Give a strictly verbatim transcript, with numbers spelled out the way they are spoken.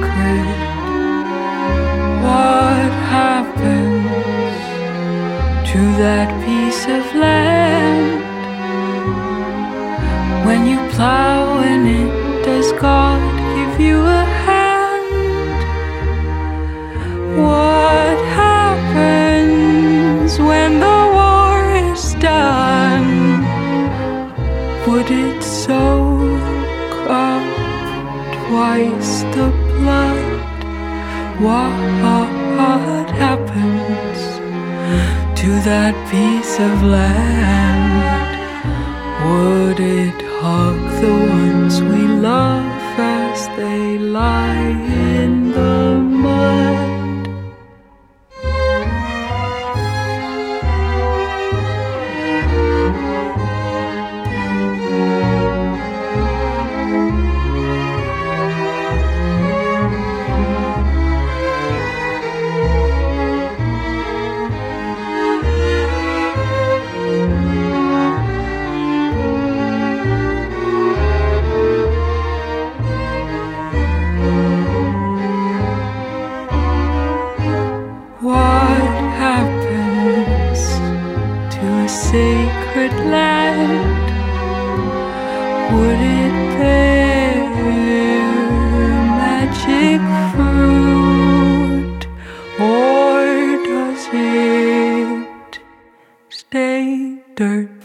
secret. What happens to that piece of land when you plow in it? Does God give you a hand? What happens when the war is done? Would it soak up twice the blood? What happens to that piece of land? Would it hug the ones we love as they lie in the mud? What happens to a sacred land? Would it bear magic fruit, or does it stay dirt?